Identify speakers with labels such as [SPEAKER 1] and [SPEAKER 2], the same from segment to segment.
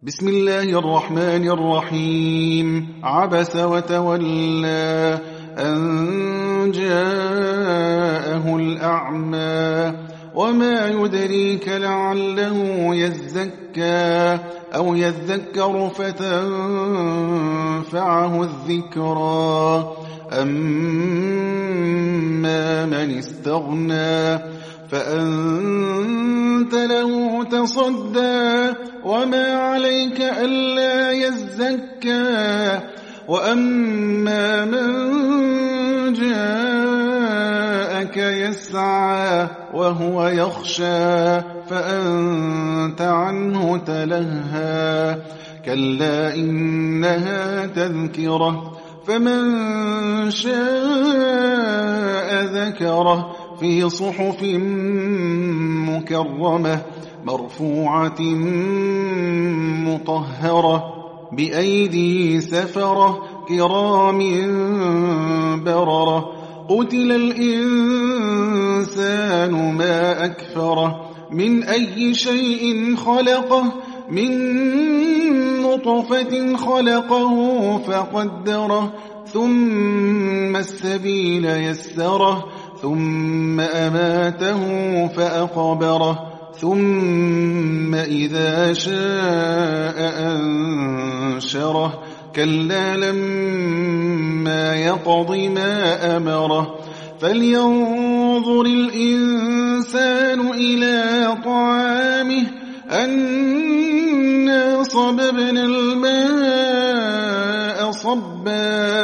[SPEAKER 1] بسم الله الرحمن الرحيم. عبس وتولى أن جاءه الأعمى وما يدريك لعله يزكى أو يذكر فتنفعه الذكرى. أما من استغنى فأنت له تصدى وما عليك ألا يزكى. وأما من جاءك يسعى وهو يخشى فأنت عنه تلهى. كلا إنها تذكرة فمن شاء ذكره في صحف مكرمة مرفوعة مطهرة بأيدي سفرة كرام بررة. قتل الإنسان ما أكفره من أي شيء خلقه من نطفة خلقه فقدره ثم السبيل يسره ثم أماته فأقبره ثم إذا شاء أنشره. كلا لما يقض ما أمره. فلينظر الإنسان إلى طعامه أنا صببنا الماء صبا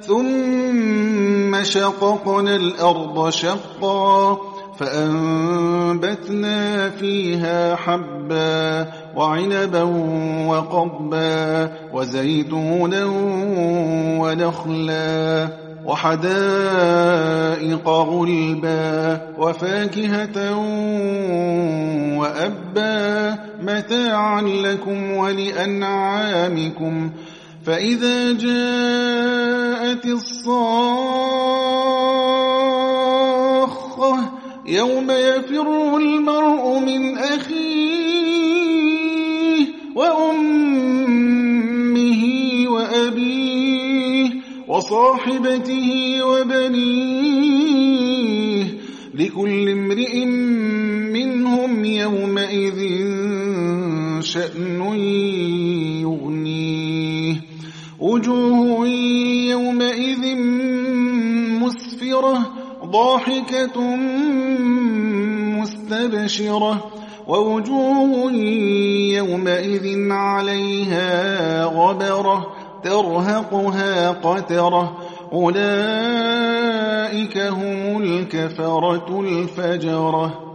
[SPEAKER 1] ثم شققنا الأرض شقا فأنبتنا فيها حبا وعنبا وقضبا وزيتونا ونخلا وحدائق غلبا وفاكهة وأبا متاعا لكم ولأنعامكم. فإذا جاءت الصاخة يوم يفر المرء من أخيه وأمه وأبيه وصاحبته وبنيه لكل امرئ منهم يومئذ شأن يغنيه. وجوه يومئذ مسفرة ضاحكة مستبشرة ووجوه يومئذ عليها غبرة ترهقها قترة. أولئك هم الكفرة الفجرة.